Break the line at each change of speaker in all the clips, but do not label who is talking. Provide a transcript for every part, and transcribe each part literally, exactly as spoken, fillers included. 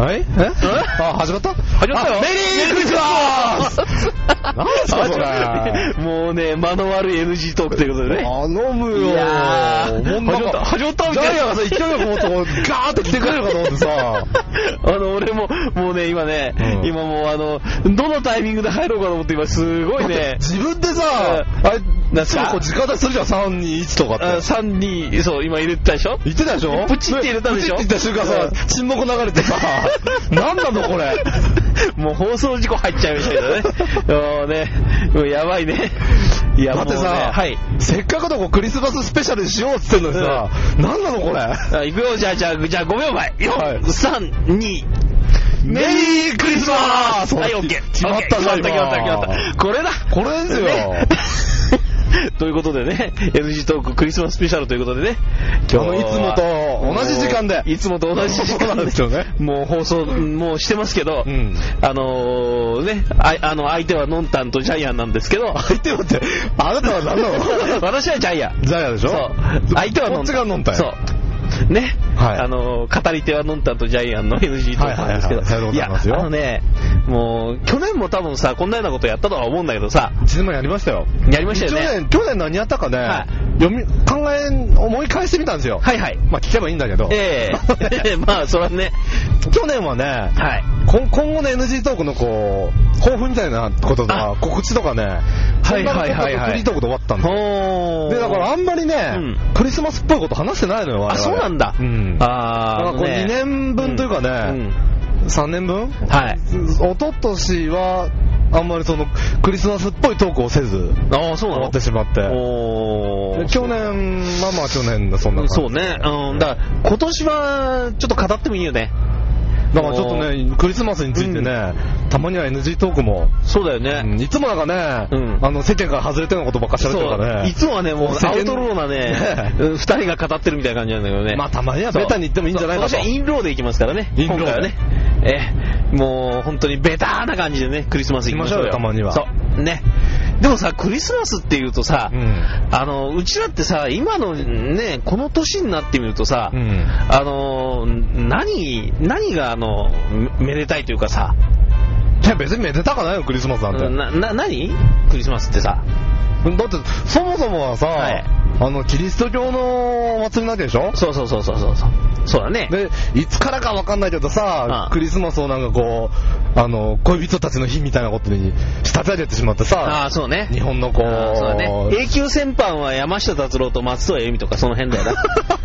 はいえあ、始まった
始まったよ。
メリークリスマス何ですかそれ。
もうね、間の悪い エヌジー トークということでね。
頼むよ。
いやー、
もうなんか
始まったみ
ジャ
たいな。
イアンがさ、勢いよくもっとこうガーって来てくれるかと思ってさ
あの、俺も、もうね、今ね、うん、今もうあの、どのタイミングで入ろうかと思って今すごいね。
自分でさ、あれ、なんかこう直出しするじゃん、さんにいちとかって。
さんに、そう、今入れてたでしょ
言ってたでしょ
プチって入れたでしょ
プチって言った瞬間さ、沈黙流れてさ、なんなのこれ。
もう放送事故入っちゃいましたけどね。もうね、もうやばいね。いや、
だってさ、
ね、はい、
せっかくのこうクリスマススペシャルしようっつってんのにさ、うん、なんなのこれ。
あ、いくよ、じゃあ、じゃあ、じゃあごびょうまえ。よん、はい、さん、に、
メリークリスマス。
はい、オッケー。
決まったじゃん、
決まった、決まった、決まった。これだ。
これですよ。ね
ということでね、エヌジー トーククリスマススペシャルということでね、
今日のいつもと同じ時間で、
いつもと同じ時間で、
ですよね、
もう放送もうしてますけど、
うん、
あのー、ね、あ, あの相手はノンタンとジャイアンなんですけど、
相手はって、あなたは何なの
私はジャイアン。
ジャイアンでしょ。そう。
相手はノンタン。
こっちがノンタン。
そう。ね、はい、あの語り手はノンタンとジャイアンの エヌジー トークなんですけど、
はいはいはい、いや、
あのね、もう去年も多分さ、こんなようなことやったとは思うんだけどさ、
いちねんまえやりましたよ。
やりましたよね。
去年、去年何やったかね、はい、読み考え思い返してみたんですよ。
はいはい。
まあ聞けばいいんだけど。
ええー、まあそれはね、
去年はね、はい、今, 今後の エヌジー トークのこう抱負みたいなこととか告知とかね、
はいはいはいはい、
フリートークで終わったんですよ。でだからあんまりね、うん、クリスマスっぽいこと話してないのよ。
あ、そうなんだ。
うん。
ああ、
だからこれにねんぶんというかね、うん、さんねんぶん、
はい。
一昨年はあんまりそのクリスマスっぽいトークをせず、
ああ、そうなの、終
わってしまって。
お
去年、まあまあ去年のそんな感じ。
そうね。うん。だから今年はちょっと語ってもいいよね。
だからちょっとね、クリスマスについてね、うん、たまには エヌジー トークも。
そうだよね。
うん、いつもなんかね、うん、あの世間から外れてることばっかり喋ってるからね。
いつもはね、もうアウトローなね、二人が語ってるみたいな感じなんだけどね。
まあたまにはベタに言ってもいいんじゃないかと。
私はインローで行きますからね。
インロー
今回はね。え、もう本当にベターな感じでね、クリスマス行きましょうよ。
たまには。
そう。ね。でもさ、クリスマスっていうとさ、うん、あのうちらってさ、今のね、この年になってみるとさ、うん、あの何何があのめでたいというかさ、
いや別にめでたかないよクリスマスなんて。
なな何クリスマスってさ、
だってそもそもはさ、はい、あのキリスト教のお祭りなわけでしょ。
そうそうそうそうそうそう。そうだね。
でいつからかわかんないけどさ、ああクリスマスをなんかこうあの恋人たちの日みたいなことに仕立て上げてしまってさ、
ああそうね。
日本のこう、
そうだね。永久戦犯は山下達郎と松任谷由実とかその辺だよな。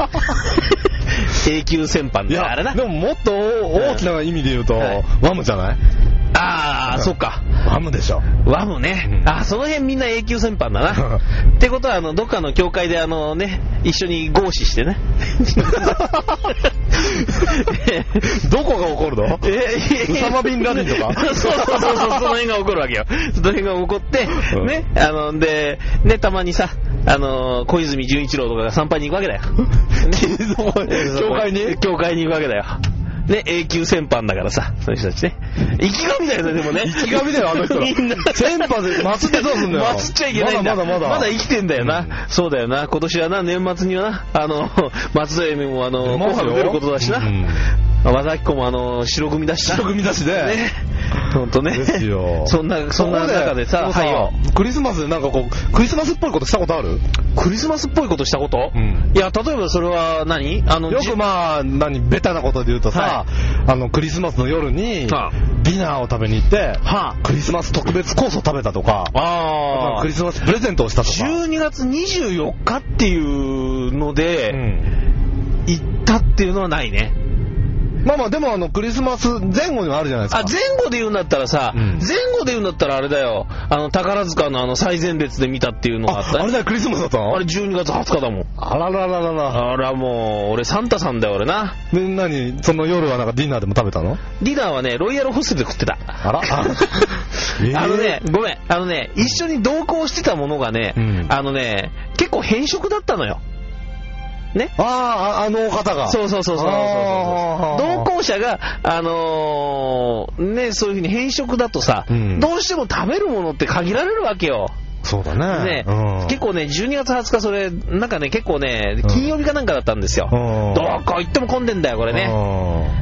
永久戦犯だあれな。
でももっと大きな意味で言うと、はい、ワムじゃない。
ああ、そっか。
ワムでしょ。
ワムね。うん、あ、その辺みんな永久戦犯だな。ってことは、あの、どっかの教会であのね、一緒に合死してね。
どこが起こるの？えウサマビンラディンとか
そうそうそうそう、その辺が起こるわけよ。その辺が起こって、ね、あの、で、ね、たまにさ、あの、小泉純一郎とかが参拝に行くわけだよ。
教会に
教会に行くわけだよ。ね、永久戦犯だからさ、そういう人たちね。生き神だよね、でもね。
生き神だよ、あの人ら。戦犯で祭ってどうすんだよ。
祭っちゃいけないんだ。
まだまだまだ。
まだ生きてんだよな。うん、そうだよな。今年はな、年末にはな、あの、松任谷由実もあの、紅白出ることだしな。うん和田アキ子もあの白組だし
白組だしね。
ね。本当ね。
ですよ。
そんなそんな中でさ、
はいよ。クリスマスでなんかこうクリスマスっぽいことしたことある？
クリスマスっぽいことしたこと？うん、いや例えばそれは何？あの
よくまあ何ベタなことで言うとさ、はい、あのクリスマスの夜にディナーを食べに行って、はあ、クリスマス特別コースを食べたとか、ああクリスマスプレゼントをしたとか。
じゅうにがつにじゅうよっかっていうので、うん、行ったっていうのはないね。
まあまあでもあのクリスマス前後にはあるじゃないですか。
あ、前後で言うんだったらさ、うん、前後で言うんだったらあれだよ、あの宝塚のあの最前列で見たっていうのがあった、ね、
あ, あれだよクリスマスだったの？
あれじゅうにがつはつかだもん。
あららららら。
あらもう俺サンタさんだよ俺な。
で何その夜はなんかディナーでも食べたの？
ディナーはねロイヤルホステルで食ってた。
あらあ、
えー、あのねごめんあのね一緒に同行してたものがね、うん、あのね結構偏食だったのよ。ね、
ああ、あの方が。
そうそうそうそうそうそう。同行者が、あのー、ね、そういうふうに偏食だとさ、うん、どうしても食べるものって限られるわけよ。
そうだね。
ね、うん、結構ね、じゅうにがつはつかそれ、なんかね、結構ね、金曜日かなんかだったんですよ。うん、どこ行っても混んでんだよ、これね。うん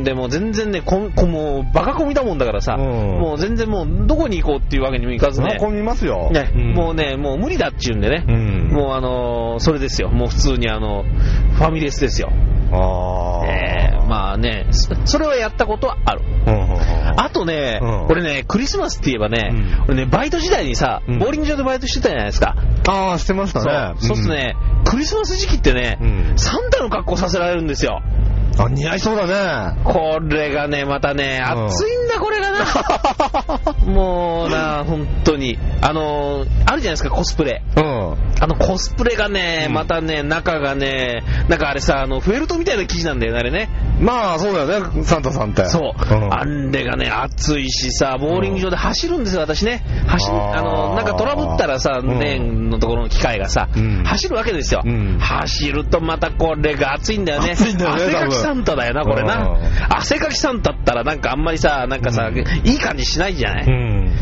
んでもう全然ねここもうバカ込みだもんだからさ、うん、もう全然もうどこに行こうっていうわけにもいかずね、
バカ込みますよ、
ね、うん、もうねもう無理だっちゅうんでね、うん、もうあのー、それですよ、もう普通にあのファミレスですよ。あ、えー、まあね そ, それはやったことはある、うんうんうん、あとね、うん、俺ねクリスマスって言えばね、うん、俺ねバイト時代にさ、うん、ボーリング場でバイトしてたじゃないですか。
ああしてましたね。
そう、そうするとね、うん、クリスマス時期ってね、うん、サンタの格好させられるんですよ。
あ、似合いそうだね。
これがねまたね、うん、暑いんだこれがなもうな本当にあのー、あるじゃないですかコスプレ、うん、あのコスプレがね、うん、またね中がねなんかあれさあのフェルトみたいな生地なんだよねあれね。
まあそうだよねサンタさんって。
そう、うん、あれがね暑いしさボーリング場で走るんですよ私ね。走あのなんかトラブったらさ、うん、年のところの機械がさ、うん、走るわけですよ、うん、走るとまたこれが暑いんだよね。
暑いんだよね。
汗かきサンタだよなこれな。汗かきサンタったらなんかあんまりさなんかさ、うん、いい感じしないじゃない、うん、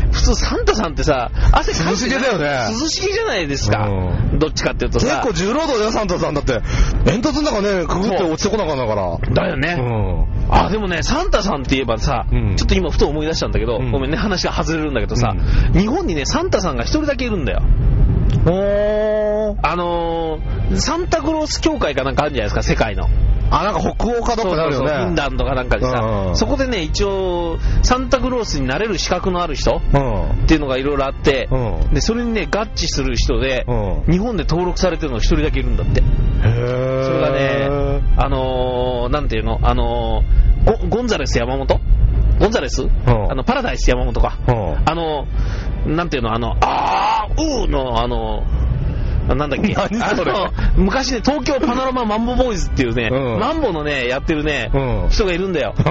普通サンタさんってさ汗か
き涼しげだよね。
涼しげじゃないですか、うん、どっちかっていうとさ
結構重労働だよサンタさんだって。煙突の中ねくぐって落ちてこなかったから
だよね、うん、あでもねサンタさんって言えばさ、うん、ちょっと今ふと思い出したんだけど、うん、ごめんね話が外れるんだけどさ、うん、日本にねサンタさんが一人だけいるんだよ。おあのー、サンタクロース協会かなんかあるんじゃないですか世界の。
あなんか北欧かどっかにあるよね。そうそうそうフィン
ランドかなんかでさ、うん、そこでね一応サンタクロースになれる資格のある人、うん、っていうのがいろいろあって、うん、でそれにね合致する人で、うん、日本で登録されてるのが一人だけいるんだって。へー。それがねあのー、なんていうのあのー、ゴ, ゴンザレス山本ゴンザレス、うん、あのパラダイス山本か、うん、あのなんていうのあのあーうーのあのなんだっけ
何それ
あの昔ね東京パノラママンボボーイズっていうね、うん、マンボのねやってるね、うん、人がいるんだよ、うん、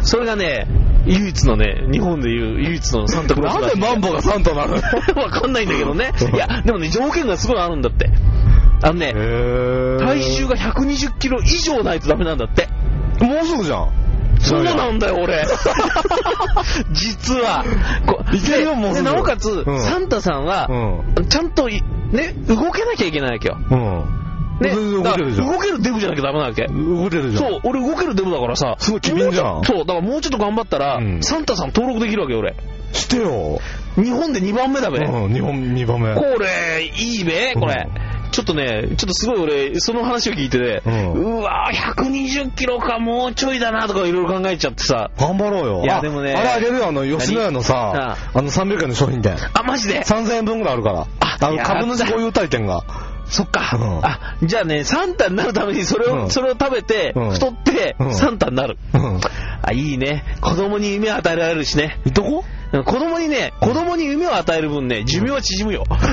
それがね唯一のね日本でいう唯一のサンタクロース。
なんでマンボがサンタなの
わかんないんだけどねいやでもね条件がすごいあるんだって。あのね体重がひゃくにじゅっキロ以上ないとダメなんだって。
もうすぐじゃん。
そうなんだよ俺実はこいけるよもうすぐ。なおかつ、うん、サンタさんは、うん、ちゃんとね動けなきゃいけないわけよ、うんね、動けるじゃん。動けるデブじゃなきゃダメなわけ。
動けるじゃん。
そう俺動けるデブだからさ
すごい機敏じゃん。
そうだからもうちょっと頑張ったら、うん、サンタさん登録できるわけよ俺。
してよ。
日本でにばんめだべ、
うん、日本にばんめ。
これいいべこれ、うん、ちょっとねちょっとすごい俺その話を聞いてね、うん、うわひゃくにじゅっキロかもうちょいだなとかいろいろ考えちゃってさ。
頑張ろうよ。
いやでもね
あれあげるよあの吉野家のさ あ, あのさんびゃくえんの商品店。
あマジで
さんぜんえんぶんぐらいあるから。ああの株主保有体験が。
そっか、うん、あじゃあねサンタになるためにそれを、うん、それを食べて、うん、太って、うん、サンタになる、うん、あいいね子供に夢を与えられるしね。
どこ
子供にね子供に夢を与える分ね寿命は縮むよ、うん、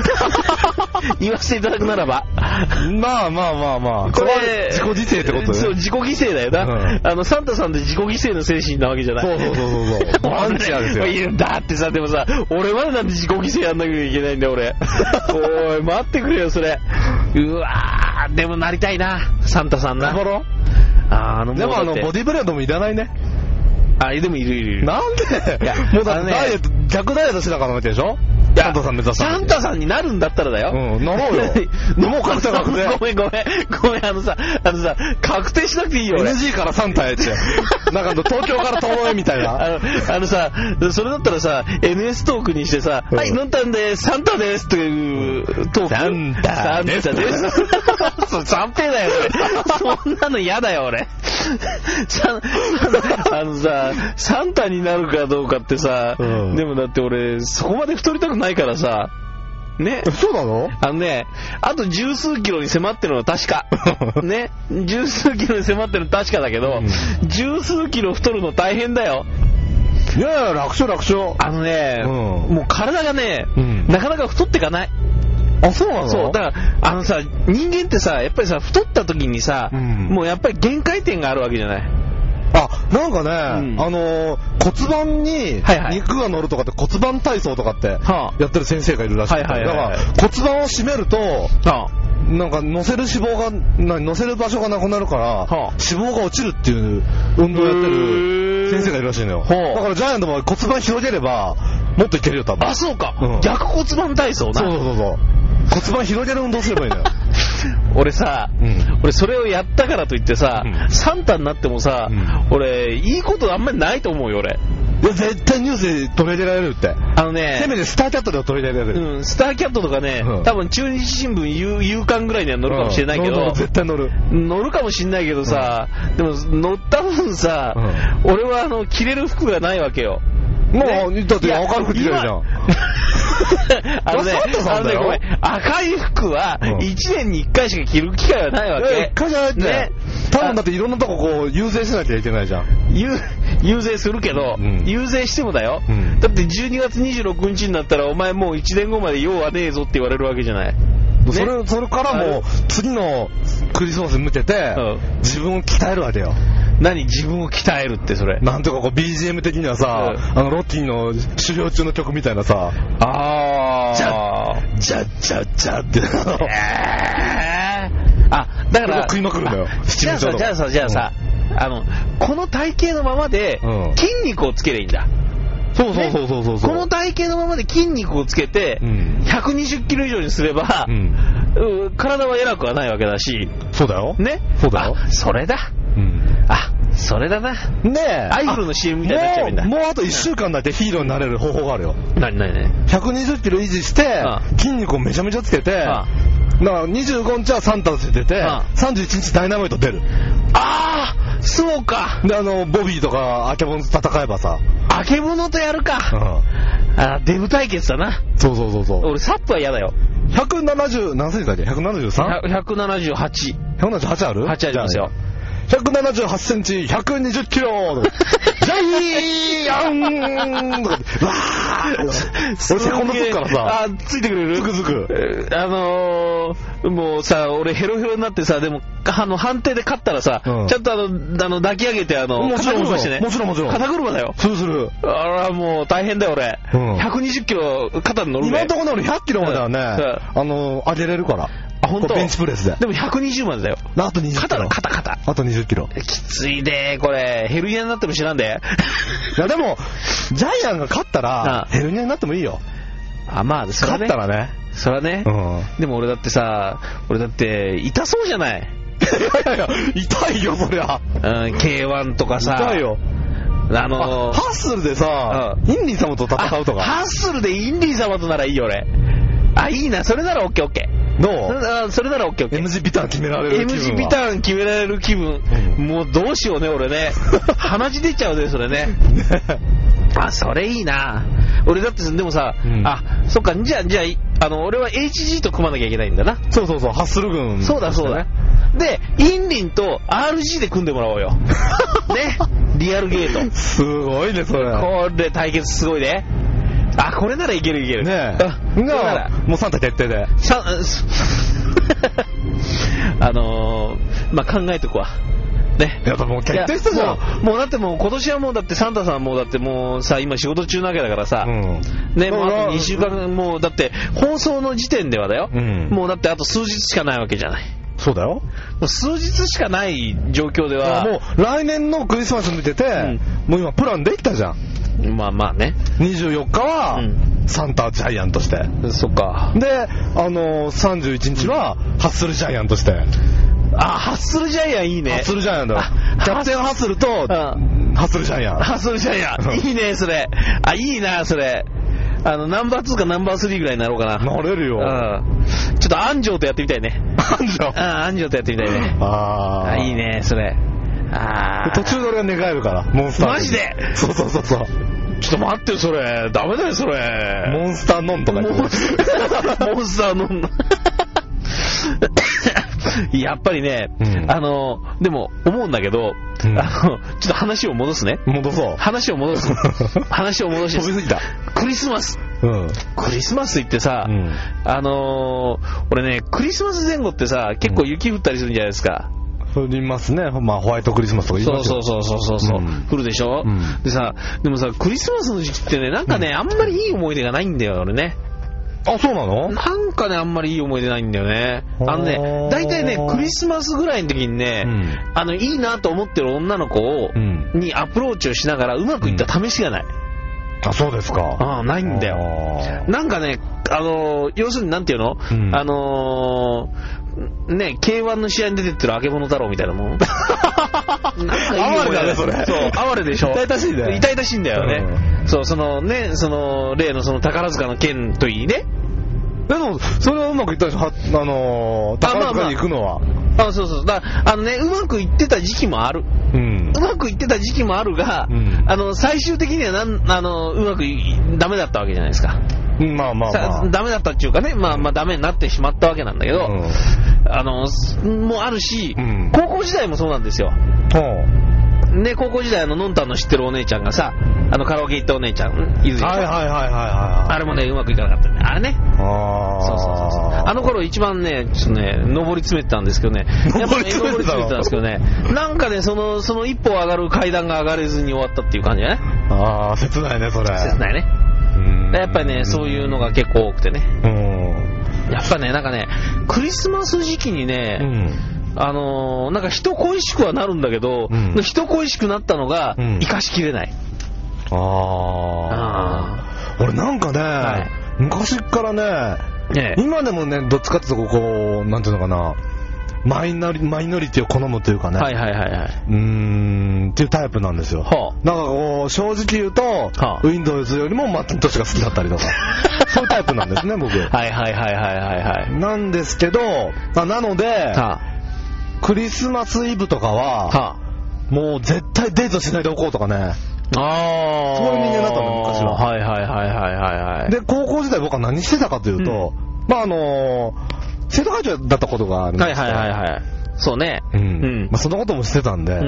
言わせていただくならば
まあまあまあまあこれ自己犠牲ってことね。
そう自己犠牲だよな、うん、あのサンタさんって自己犠牲の精神なわけじゃない。
そうそうそうそうそうアンチあるんです
よ。だってさでもさ俺までなんて自己犠牲やんなきゃいけないんだよ俺おい待ってくれよそれ。うわーでもなりたいなサンタさんな。
なるほど。
ああの
でもあのボディブレードもいらないね。
あでもいるいるいる。
なんでいやもうだってダイエット、ね、逆ダイエットしながらってでしょ。サンタさん目指す。
サンタさんになるんだったらだよ。
うん、なろうよ。もう確定確定。
ごめんごめんごめんあのさあのさ確定しなくていいよ。
エヌジー からサンタへってなんかあの東京から東へみたいな。
あのあのさそれだったらさ エヌエス トークにしてさ、うん、はいのんたんでサンタですっていうトーク。
サンタです。
サンタです。そう三平だよ俺。そんなの嫌だよ俺。さあのさサンタになるかどうかってさ、うん、でもだって俺そこまで太りたくないからさね。
そうなの？
あのねあと十数キロに迫ってるのは確かね十数キロに迫ってるの確かだけど、うん、十数キロ太るの大変だよ。
いやいや楽勝楽勝。
あのね、うん、もう体がね、うん、なかなか太ってかない。
あ、そうなの？
そうだからあのさ人間ってさやっぱりさ太った時にさ、うん、もうやっぱり限界点があるわけじゃない。
あなんかね、うん、あのー、骨盤に肉が乗るとかって骨盤体操とかってやってる先生がいるらしい、はいはいはいはい、だから骨盤を締めると、はあ、なんか乗せる脂肪が乗せる場所がなくなるから、はあ、脂肪が落ちるっていう運動をやってる先生がいるらしいのよ、はあ、だからジャイアントも骨盤広げればもっといけるよ多分。
あそうか、うん、逆骨盤体操な。
そうそうそうそう骨盤広げる運動すればいいのよ
俺さ、うん、俺それをやったからといってさ、うん、サンタになってもさ、うん、俺いいことあんまりないと思うよ俺。
いや絶対ニュースで取り入れられるって。
あのね、
せめてスターキャットでは取り入れられる。
うん、スターキャットとかね、うん、多分中日新聞夕夕刊ぐらいには載るかもしれないけど、
うん、絶対載る
載るかもしれないけどさ、うん、でも載った分さ、うん、俺はあの着れる服がないわけよ。
もう、ね、だって赤い服着てるじゃん。
あのね、あのね、ごめん、赤い服はいちねんにいっかいしか着る機会はないわけ。
いっかいじゃないって。ね、多分だっていろんなとここう遊説しなきゃいけないじゃん。
遊説するけど、うん、遊説してもだよ、うん、だってじゅうにがつにじゅうろくにちになったらお前もういちねんごまで用はねえぞって言われるわけじゃない。ね、
それ、それからもう次のクリスマスに向けて、うん、自分を鍛えるわけよ。
何自分を鍛えるってそれ。
なんていうかこう ビージーエム 的にはさ、うん、あのロッキーの修行中の曲みたいなさ、
あー、
じゃ、じゃ、じゃ、じゃって。えー、
あ、だから、
食いまくるんだよ。
じゃあさ、じゃあさ、じゃあさ、うん、あの、この体型のままで筋肉をつければいいんだ。
そうそうそうそうそうそう、
ね、この体型のままで筋肉をつけて、うん、ひゃくにじゅっキロ以上にすれば、うん、体は偉くはないわけだし。
そうだよ。
ね。
そうだよ。
あ、それだ。うん、あ、それだな。
ねえ。
アイフルの シーエム みたいになっちゃうんだ。
もう、もうあといっしゅうかんだけヒーローになれる方法があるよ。
なになにね。
ひゃくにじゅっキロ維持して、筋肉をめちゃめちゃつけて、だからにじゅうごにちはサンタとして出て、さんじゅういちにちダイナマイト出る。
ああ、そうか。
で、あの、ボビーとか、あけぼのと戦えばさ。
あけぼのとやるか。うん、あ、デブ対決だな。
そうそうそうそう。
俺、サップは嫌だよ。
ひゃくななじゅう、何センチだっけ ?ひゃくななじゅうさん?ひゃ
くななじゅうはち。
ひゃくななじゅうはちある
?はち ありますよ。
ひゃくななじゅうはちセンチ、ひゃくにじゅっキロジャイアンとかって、わー俺セコンドつくからさ。
あ、ついてくれる？
つくつく。
あのー、もうさ、俺ヘロヘロになってさ、でも、あの、判定で勝ったらさ、うん、ちゃんとあの、あの、抱き上げて、あの、肩車してね。
もちろんもちろん。
肩車だよ。
するする。
あら、もう大変だよ俺。うん、ひゃくにじゅっキロ肩に乗るね。
今のところ俺ひゃっキロまではね、うん、あの、上げれるから。
あ、本当。
ベンチプレスで。
でもひゃくにじゅうまでだよ。
あとにじゅっキロ。
肩だ、肩、肩。
あとにじゅっキロ。
きついでこれ。ヘルニアになっても知らんで。
いやでも、ジャイアンが勝ったら、ヘルニアになってもいいよ。
あ、まあ、それはね。
勝ったらね。
それはね。うん。でも俺だってさ、俺だって、痛そうじゃない。
いやいや、痛いよ、そりゃ。
うん、ケーワン とかさ。
痛いよ。
あのー、
ハッスルでさ、うん、インディ様と戦うとか。
ハッスルでインディ様とならいいよ、俺。あ、いいな、それならオッケーオッケー。
ど
う？それならオッケーオッケー。
エムジー ビターン決められる気分は。
エムジー ビターン決められる気分。うん、もうどうしようね、俺ね。鼻血出ちゃうね、それね。あ、それいいな。俺だって、でもさ、うん、あ、そっか、じゃあ、じゃあ、あの、俺は エイチジー と組まなきゃいけないんだな。
そうそうそう、ハッスル軍、ね。
そうだそうだ。で、インリンと アールジー で組んでもらおうよ。ね。リアルゲート。
すごいね、それ。
これ対決すごいね。あ、これならいけるいける。
ねえ。うん、ならもうサンタ決定で。
さあのー、まあ、考えとくわ。ね。
やっぱもう決定したじゃん。
もう、もうだってもう今年はもうだってサンタさんもうだってもうさ、今仕事中なわけだからさ。うん、ね、もうあとにしゅうかん、もうだって放送の時点ではだよ。うん、もうだってあと数日しかないわけじゃない。
そうだよ。
もう数日しかない状況では。
もう来年のクリスマス見てて、うん、もう今プランできたじゃん。
まあまあね。
にじゅうよっかは、うん、サンタジャイアンとして。
そっか。
で、あのー、さんじゅういちにちは、うん、ハッスルジャイアンとして。
あ、ハッスルジャイアンいいね。
ハッスルジャイアンだよ。キャプテンハッスルと、ハッスルジャイアン。
ハッスルジャイアン。いいね、それ。あ、いいな、それ。あの、ナンバーツーかナンバースリーぐらいになろうかな。
なれるよ。
うん。ちょっと安城とやってみたいね。
安城
ああ、安城とやってみたいね。
あ
あ。いいね、それ。ああ。
途中で俺が寝返るから、モンスター。
マジで？
そうそうそうそう。
ちょっと待ってよ、それ。ダメだよ、それ。
モンスターノンとか言って。
モンスターノン。やっぱりね、うん、あの、でも思うんだけど、うん、あの、ちょっと話を戻すね。
戻そう。
話を戻す。話を戻し。
飛びすぎた。
クリスマス。
うん。
クリスマス行ってさ、うん、あのー、俺ね、クリスマス前後ってさ、結構雪降ったりするんじゃないですか。
降りますね。まあ、ホワイトクリスマスとか言いますよ。
そうそうそうそうそう、うん、降るでしょ、うん、でさ、でもさ、クリスマスの時期ってね、なんかね、うん、あんまりいい思い出がないんだよ、俺ね。
あ、そうなの？
なんかね、あんまりいい思い出ないんだよね。あのね、大体ね、クリスマスぐらいの時にね、うん、あの、いいなと思ってる女の子を、うん、にアプローチをしながらうまくいった試しがない。
うん、あ、そうですか。
ああ、ないんだよ。なんかね、あのー、要するになんていうの、うん、あのー、 ね、ケーワン の試合に出てってるあけぼの太郎みたいなもん。なんか
哀れだね、それ。
そう、哀れでしょ。
痛々しいね。
痛々しいんだよね。うん、そう、そのね、その、例のその宝塚の剣といいね。
でも、それはうまくいったでしょ、はあのー、宝塚に行くのは。
あ、あ、そうそう。だあのね、うまくいってた時期もある。うん。うまくいってた時期もあるが、うん、あの、最終的にはなん、あの、うまくい、ダメだったわけじゃないですか。
まあまあまあ。
ダメだったっていうかね、まあまあダメになってしまったわけなんだけど、うん、あの、もうあるし、うん、高校時代もそうなんですよ。ね、高校時代あの、のんたんの知ってるお姉ちゃんがさ、あの、カラオケ行ったお姉ちゃん、いるでしょ。
はいはいはいはいはい。
あれもね、うまくいかなかったんだよ。あれね。ああ。そうそうそうそう。あの頃一番ね、ちょっとね、上り詰めてたんですけどね。やっぱり、ね、上り詰めてたんですけどね。なんかね、その、その一歩上がる階段が上がれずに終わったっていう感じね。
ああ、切ないね、それ。
切ないね。やっぱりね、そういうのが結構多くてね。やっぱね、なんかね、クリスマス時期にね、うん、あのー、なんか人恋しくはなるんだけど、うん、人恋しくなったのが、うん、生かしきれない。
ああ。俺なんかね、はい、昔からね、ね、今でもね、どっちかっていうとこう、なんていうのかな、マイノリ、マイノリティを好むというかね。
はいはいはいはい。
うーん、っていうタイプなんですよ。はあ、なんかこう、正直言うと、はあ、Windows よりもマッキントッシュが好きだったりとか。そういうタイプなんですね、僕。はい
はいはいはいはいはい。
なんですけど、あなので、はあ、クリスマスイブとかは、はあ、もう絶対デートしないでおこうとかね。ああ。そういう人間だったの、昔は。
はいはいはいはいはい。
で、高校時代僕は何してたかというと、うん、まああのー、生徒会長だったことがあるんですけど、
はいはいはいはい。そうね。
うん。うん、まあそんなこともしてたんで、うん、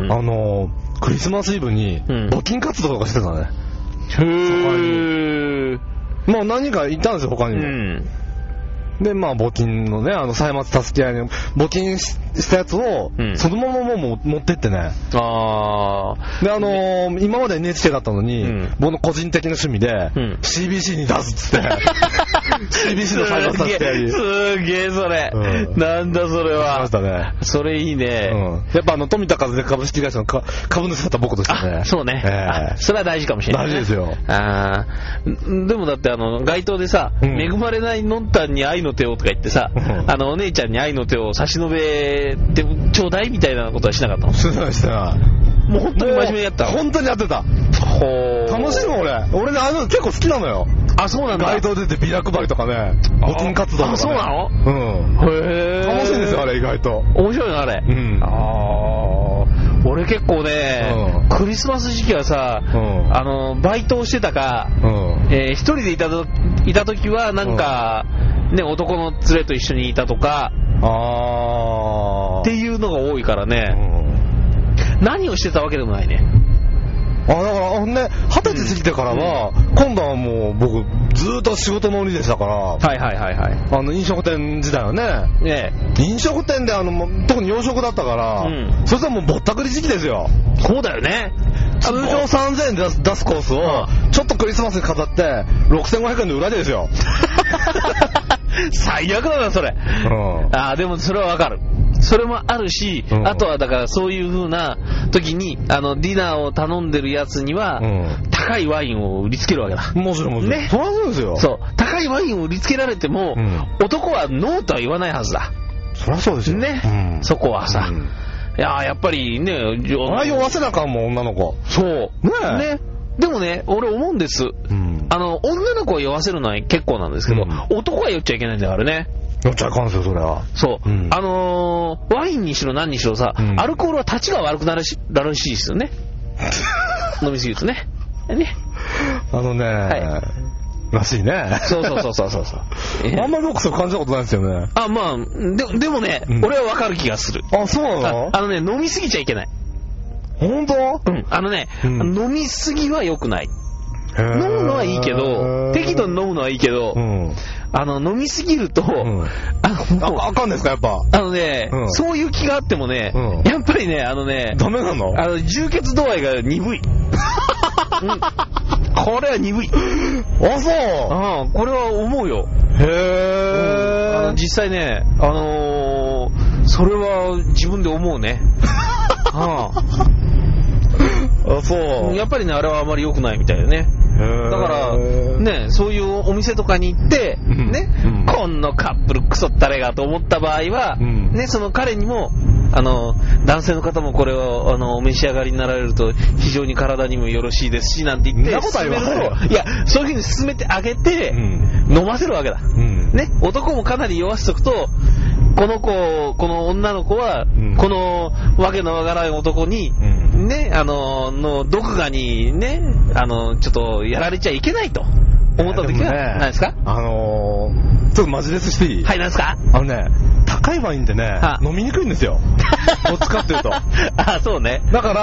あのー、クリスマスイブに募金活動とかしてたね。
へー。
もう何人かいたんですよ、他にも。うん、で、まあ募金のね、あの、歳末助け合いに募金 し, したやつを、うん、そのままもう持ってってね。あー。で、あのー、今まで エヌエイチケー だったのに、うん、僕の個人的な趣味で、うん、シービーシー に出すっつって。シービーシー の歳末助け合いに。
すげえ、それ、うん。なんだそれは。
ましたね。
それいいね。うん。
やっぱあの、富田和で株式会社のか株主だった僕としてね。
そうね。えー、それは大事かもしれない、ね。
大事ですよ。
あー。でもだってあの、街頭でさ、うん、恵まれないのんたんに愛の手をとか言ってさ、うん、あの、お姉ちゃんに愛の手を差し伸べてちょうだいみたいなことはしなかったの？
してないしてない。
もう本当に真面目にやった。
本当にやってた。ほー。楽しいもん俺。俺ね、あの結構好きなのよ。
あ、そうなんだ。
街頭出てビラ配りとかね、募金活動とか、ね。あ、
そうなの？
うん。へー。楽しいんですよ、あれ意外と。
面白いのあれ。うん。あー。俺結構ね、うん、クリスマス時期はさ、うん、あの、バイトをしてたか、うん、えー、一人でいたと、いた時はなんか、うん、ね、男の連れと一緒にいたとか、あっていうのが多いからね、うん、何をしてたわけでもないね。
あ、だからね、二十歳過ぎてからは、うん、今度はもう僕ずーっと仕事の売りでしたから、
はいはいはいはい、
あの飲食店時代はね、ね、飲食店であの特に洋食だったから、うん、それとはもうぼったくり時期ですよ。
そうだよね。
通常さんぜんえんで出す、出すコースをちょっとクリスマスに飾ってろくせんごひゃくえんで裏でですよ。
最悪だなそれ、うん、あ、でもそれはわかる。それもあるし、うん、あとはだからそういう風な時にあのディナーを頼んでるやつには、うん、高いワインを売りつけるわけだ。
もちろんもちろん、ね、そうですよ。
そう、高いワインを売りつけられても、うん、男はノーとは言わないはずだ。
そりゃそうですよ
ね、うん、そこはさ、うん、いややっぱりね、
ああいうわせなかんもん女の子。
そうねえ、ね、でもね、俺思うんです、うん、あの女の子を酔わせるのは結構なんですけど、うん、男は酔っちゃいけないんだからね。
酔っちゃいかんですよそれは。
そう、うん、あのー、ワインにしろ何にしろさ、うん、アルコールは立ちが悪くなるしらしいですよね。飲みすぎるとね。ね。
あのね、はい、らしいね。
そうそうそうそうそうそう。
あんまり僕そう感じたことないですよね。
あ、まあででもね、うん、俺はわかる気がする。
あ、そうなの？
あ、あのね、飲みすぎちゃいけない。
本当？
うん。あのね、うん、飲みすぎは良くない。飲むのはいいけど、適度に飲むのはいいけど、うん、あの飲みすぎると、うん、あの
あ、あかんですかやっぱ。
あのね、うん、そういう気があってもね、うん、やっぱりね、あのね、
ダメなの？
あの充血度合いが鈍い。うん、これは鈍い。
あ、そう。
あ、これは思うよ。
へー、
うん、あの実際ね、あのー、それは自分で思うね。ああ、
あ、そう。
やっぱりね、あれはあまり良くないみたいよね。 だからね、そういうお店とかに行ってね、うん、このカップルクソったれがと思った場合は、うん、ね、その彼にもあの男性の方もこれをあのお召し上がりになられると非常に体にもよろしいですしなんて言って勧めると、いやそういうふうに勧めてあげて、うん、飲ませるわけだ、うん、ね、男もかなり酔わせとくと、この子、この女の子は、うん、このわけのわからない男に、うん、ね、あの、の毒牙にね、あの、ちょっとやられちゃいけないと思った時は、ね、何ですか？
あのー、ちょっとマジレスしていい？
はい、何ですか？
あのね、高いワインってね、飲みにくいんですよ。どっちかっていうと。
あ、そうね。
だから、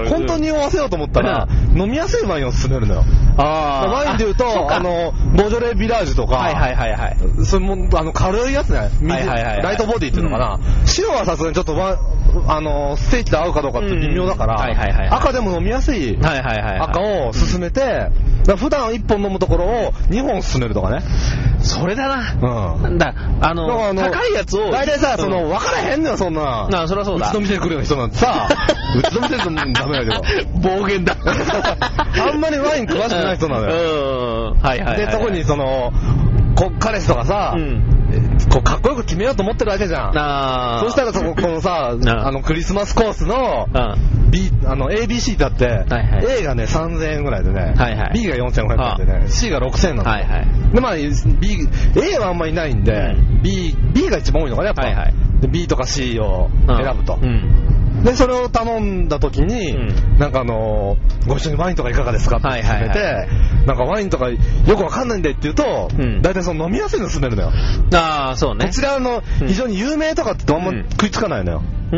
本当に酔わせようと思ったら、うん、飲みやすいワインを勧めるのよ。あワインでいうと、あの、ボジョレ・ビラージュとか、はいはいはいはい。それも、あの、軽いやつね。はいはいはい。ライトボディっていうのかな。うん、白はさすがにちょっとワあの、ステーキと合うかどうかって微妙だから、赤でも飲みやすい赤を勧めて、普段いっぽん飲むところをにほん勧めるとかね。
それだな。うん。だ、あの、あの高いやつを。
大体さ、その、分からへんのよ、そんな。
なあ、そりゃそうだ。
うちの店に来るような人なんてさ、うちの店でダメだけ
ど。暴言だ。
あんまりワイン詳しくない人なのよ。
うん。はいはい。
で、特にその、こ彼氏とかさ、こうかっこよく決めようと思ってるわけじゃん。あそしたらそここのさ、あのクリスマスコースの B あの エービーシー だって、はいはい、A がねさんぜんえんぐらいでね、はいはい、B がよんせんごひゃくえんでね、C がろくせんえんなんだよ。はいはい、でまあ B A はあんまりいないんで、うん、B B が一番多いのかなやっぱ。はいはい、で B とか C を選ぶと。うん、でそれを頼んだ時に、うん、なんかあのー、ご一緒にワインとかいかがですかって勧めて、はいはいはい、なんかワインとかよくわかんないんでって言うと、うん、大体その飲みやすいの勧めるのよ。
ああそうね。
こちらの非常に有名とかってあんま食いつかないのよ。うん、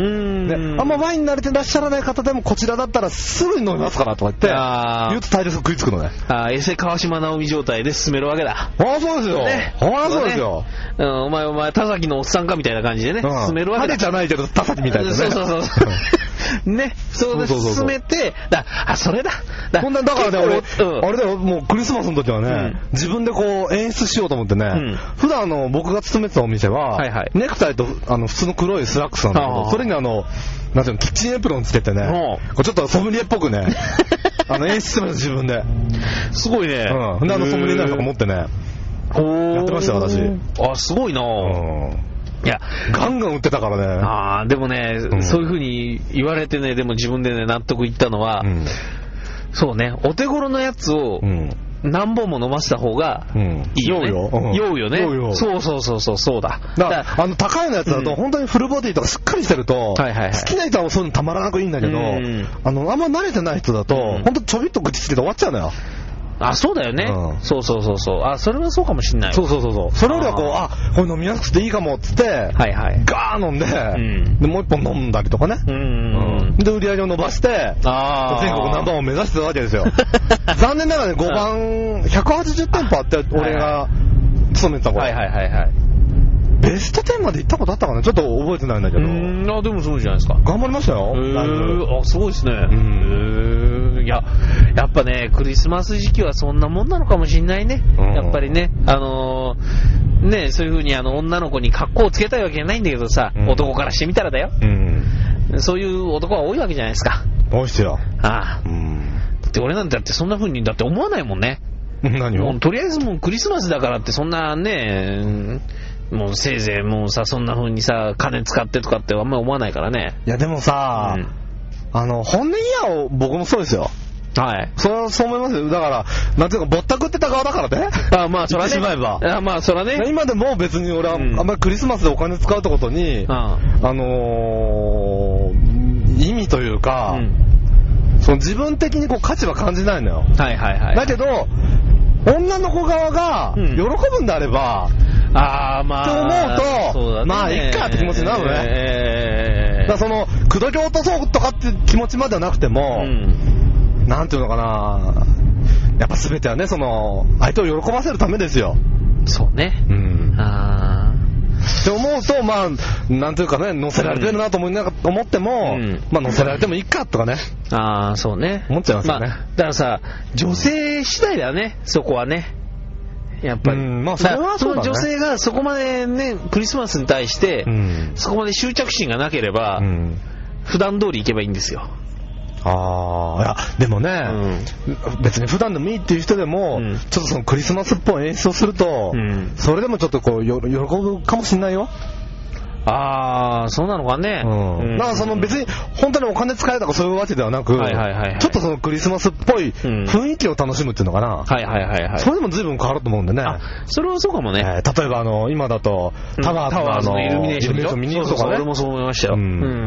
であんまワイン慣れてらっしゃらない方でもこちらだったらすぐに飲みますからとか言って言うと大抵食いつくのね。
ああエセ川島直美状態で勧めるわけだ。
ああそうですよ。ね、ああそうですよ。
ね、うん、お前お前田崎のおっさんかみたいな感じでね、うん、勧めるわけだ。
派手じゃないけど田崎みたいなね。
そうそうそうね、そうで進めて、だあそれだ。
だこんなだからね俺、うん、あれだよもうクリスマスの時はね、うん、自分でこう演出しようと思ってね、うん、普段あの僕が勤めてたお店は、はいはい、ネクタイとあの普通の黒いスラックスなんだけど、それにあのなんていうのキッチンエプロンつけてね、こうちょっとソムリエっぽくね、あの演出してました自分で。
すごいね。
うん。であのソムリエなんとか持ってね、やってましたよ私。
あすごいな。うんいや
ガンガン売ってたからね。
ああでもね、うん、そういう風に言われてね、でも自分でね納得いったのは、うん、そうねお手頃のやつを何本も飲ませた方がいいよね。酔うよ。酔うよね。酔うよ。そうそうそうそうそうだ。
だからあの高いのやつだと、うん、本当にフルボディとかしっかりしてると、はいはいはい、好きな人はそういうのたまらなくいいんだけど、うん、あのあんま慣れてない人だと、うん、本当ちょびっと口つけて終わっちゃうのよ。
あ、そうだよね、うん。そうそうそうそう。あ、それはそうかもしんない。
そうそうそうそう。それよりはこう、あ、これ飲みやすくていいかもっつって、はいはい、ガー飲んで、うん、でもう一本飲んだりとかね。うんうん、で売り上げを伸ばして、あ全国ナンバーワンを目指してたわけですよ。残念ながらねごばんひゃくはちじゅってんぽあって俺が勤めてた頃。はいはいはいはい。ベストじゅうまで行ったことあったかなちょっと覚えてないんだけど。う
ーんあでもそうじゃないですか。
頑張りましたよ。
へーあすごいですね。うんへーいややっぱねクリスマス時期はそんなもんなのかもしんないね。やっぱりねあのー、ねそういう風にあの女の子に格好をつけたいわけじゃないんだけどさ、うん、男からしてみたらだよ、うん、そういう男は多いわけじゃないですか。
多いっすよ。
ああ、うん、だって俺なんてだってそんな風にだって思わないもんね。
何を？
もうとりあえずもうクリスマスだからってそんなねもうせいぜいもうさそんな風にさ金使ってとかってあんまり思わないからね。
いやでもさ、うん、あの本音いや僕もそうですよ。はい。それはそう思いますよ。だからなんていうかぼったくってた側だからね。
あまあそらね。言ってしまえば。あまあそらね。
今でも別に俺はあんまりクリスマスでお金使うってことに、うん、あのー、意味というか、うん、その自分的にこう価値は感じないのよ。はいはいはい。だけど女の子側が喜ぶんであれば。うんあーまあ、と思うと、ね、まあいっかって気持ちになるのね。えー、だからその口説き落とそうとかって気持ちまではなくても、うん、なんていうのかな、やっぱ全てはねその相手を喜ばせるためですよ。
そうね。うん。あ
って思うとまあなんていうかね乗せられてるなと思いながら思っても、うん、まあ乗せられてもいいかとかね。
ああそうね。
思っちゃいますよね。
まあ、だからさ女性次第だよねそこはね。やっぱり、うんまあ、それはそうだね、その女性がそこまでねクリスマスに対して、うん、そこまで執着心がなければ、うん、普段通り行けばいいんですよ。
ああ、いや、でもね、うん、別に普段でもいいっていう人でも、うん、ちょっとそのクリスマスっぽい演出をすると、うん、それでもちょっとこう、よ喜ぶかもしれないよ。
ああ、そうなのかね。
うん。なんかその別に本当にお金使えとかそういうわけではなく、はいはいはいはい、ちょっとそのクリスマスっぽい雰囲気を楽しむっていうのかな。うん、はいはいはいはい。それでも随分変わると思うんでね。あ、
それはそうかもね。
えー、例えばあの今だとタワーとかのイルミネーション見に行くとかね。
俺もそう思いましたよ。うん。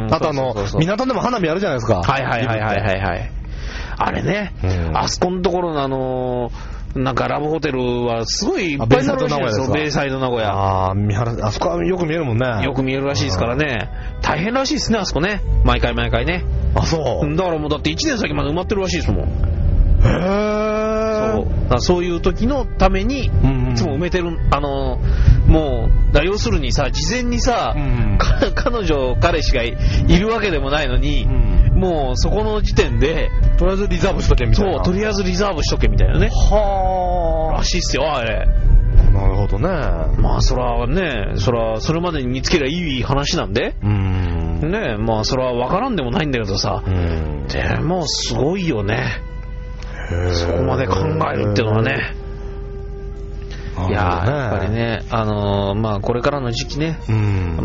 あとあの港でも花火やるじゃないですか。
はいはいはいはいはいはい。あれね、うん、あそこのところのあのー。なんかラブホテルはすごいいっぱいになるらしいですよ、ベイサイド名古屋。
ああ、見晴ら、あそこはよく見えるもんね。
よく見えるらしいですからね。大変らしいですね、あそこね。毎回毎回ね。
あ、そう。
だからもうだっていちねん先まで埋まってるらしいですもん。へ
ー。
そう。だからそういう時のために、いつも埋めてる、あの、もう、だ要するにさ、事前にさ、うん、彼女、彼氏が い, いるわけでもないのに、うん、もうそこの時点で、
とりあえずリザーブしとけみたいな。
そう、とりあえずリザーブしとけみたいなね。
は
ー。らしいっすよ、あれ。
なるほどね。
まあ、そらね、そら、それまでに見つけりゃいい話なんで。うん。ね、まあ、そら、わからんでもないんだけどさ。うん。でも、すごいよね。そこまで考えるっていうのはね。いやー、やっぱりね、あのー、まあこれからの時期ね、うん、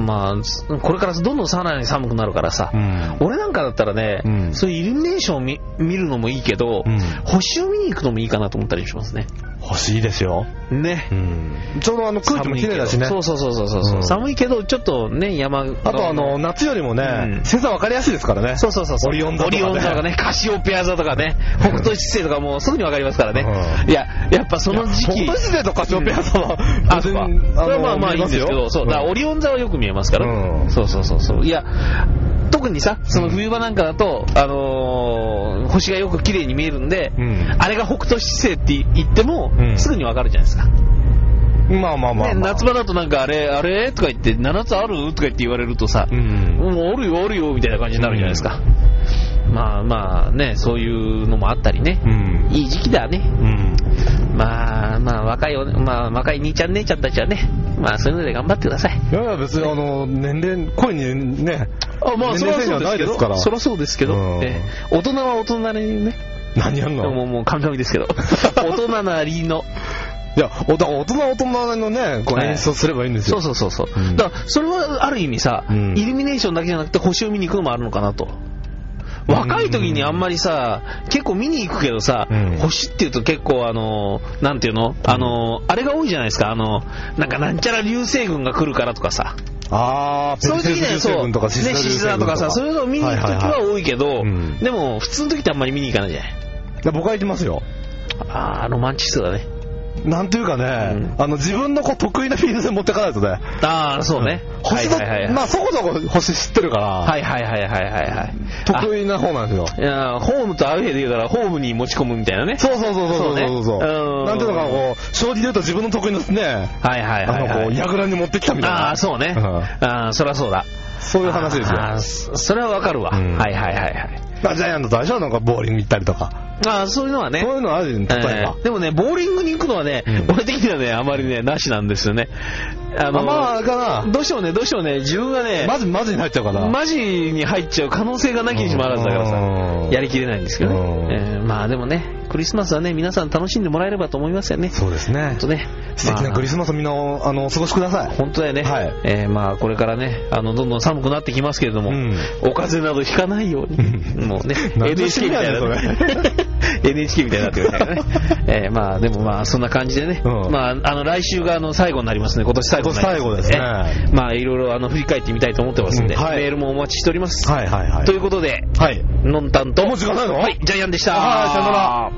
まあこれからどんどんさらに寒くなるからさ、うん、俺なんかだったらね、うん、そういうイルミネーションを 見, 見るのもいいけど、うん、星を見に行くのもいいかなと思ったりしますね。
星いいですよ。
ね。
うん、ちょうどあの空気も綺麗だしね。
そうそうそうそうそう、うん、寒いけどちょっとね山。あ
とあの夏よりもね、うん、星座分かりやすいですからね。
そうそうそうそう。
オリオン座とかね。
オリオン座とかね、カシオペア座とかね、北斗七星とかもうすぐに分かりますからね。うん、いややっぱその時期。
北斗七星とカシオペア座は、
うん、あ、そうか。それはまあまあいいんですけど、そうだからオリオン座はよく見えますから。うん、そうそうそうそう。いや。特にさ、その冬場なんかだと、あのー、星がよく綺麗に見えるんで、うん、あれが北斗七星って言っても、うん、すぐにわかるじゃないですか。
まあまあまあ、まあ、
ね、夏場だとなんかあれ、あれとか言って、ななつあるとか言って言われるとさ、うん、もうおるよおるよみたいな感じになるじゃないですか。うん、まあまあね、そういうのもあったりね、うん、いい時期だね。うん、まあまあ若いお、まあ若い兄ちゃん姉ちゃんたちはね、まあそういうので頑張ってください。
いやいや別にあの年齢恋にね、
あまあそりゃそうですけど、そりゃそうですけど、うん、えー、大人は大人なりにね。
何やんの？
もうもう神々ですけど、大人なりの。
いや、大人は大人のね、こう演出をすればいいんですよ。
はい、そうそうそうそう、うん。だからそれはある意味さ、うん、イルミネーションだけじゃなくて星を見に行くのもあるのかなと。若い時にあんまりさ、結構見に行くけどさ、うん、星っていうと結構あのなんていうの、あのあれが多いじゃないですか、あのなんかなんちゃら流星群が来るからとかさ。
ああ、
そういう時ね、そうね、獅子座とかさ、そういうのを見に行く時は多いけど、はいはいはい、うん、でも普通の時ってあんまり見に行かないじゃない。
いや僕は行きますよ。
ああ、ロマンチストだね。
なんていうかね、うん、あの自分のこう得意なフィールドで持ってかないとね。
ああ、そうね。
うん、星の、はいはいはい、まあそこそこ星知ってるから。
はいはいはいはいはいはい。
得意な方なんですよ。
いやホームとアウェイで言うからホームに持ち込むみたいなね。
そうそうそうそうそうそうそう、ね、なんていうのかこう将棋で言うと自分の得意のね。
はいはいはい、はい、
あのこう櫓に持ってきたみたいな。
ああそうね。うん、ああそりゃそうだ。
そういう話ですよ。
ああそれはわかるわ。うん、はいはいはいはい。
まあジャイアントと相性なんかボーリング行ったりとか。
ああそういうのはね。
そういうのはあるよね、例えば、え
ー、でもね、ボーリングに行くのはね、うん、俺的にはね、あまりね、なしなんですよね。
あの、まあ、あれかな。
どうしてもね、どうしてもね、自分がね、
マジ、マジに入っちゃうかな。
マジに入っちゃう可能性がなきにしもあらずだからさ、やりきれないんですけどね。えー、まあでもね、クリスマスはね、皆さん楽しんでもらえればと思いますよね。
そうですね。
本当ね。
素敵なクリスマスをみんな、あの、お過ごしください。
本当だよね。はい。えー、まあこれからね、あの、どんどん寒くなってきますけれども、うん、お風邪などひかないように、もうね、エヌエイチケー みたいな、ね。エヌエイチケー みたいになってくるからね。えー、まあでもまあそんな感じでね、うん、まああの来週があの最後になりますね。今年最後になります、ね。今年最後ですね。まあいろいろあの振り返ってみたいと思ってますんで、うん、はい、メールもお待ちしております。はいはいはい。ということで、はい、のんたんと、
もう時間ないの？
はい、ジャイアンでした。
はい、さよなら。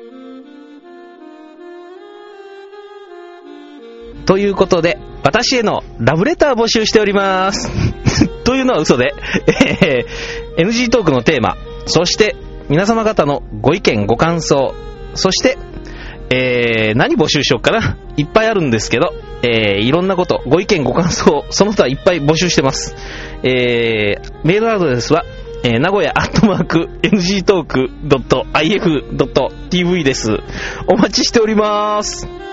ということで、私へのラブレター募集しております。というのは嘘で、えー、エヌジー トークのテーマ、そして皆様方のご意見ご感想、そして、えー、何募集しようかな、いっぱいあるんですけど、えー、いろんなこと、ご意見ご感想、その他いっぱい募集してます。えー、メールアドレスは、えー、名古屋アットマーク エヌジー トーク ドット アイエフ ドット ティーブイ です。お待ちしております。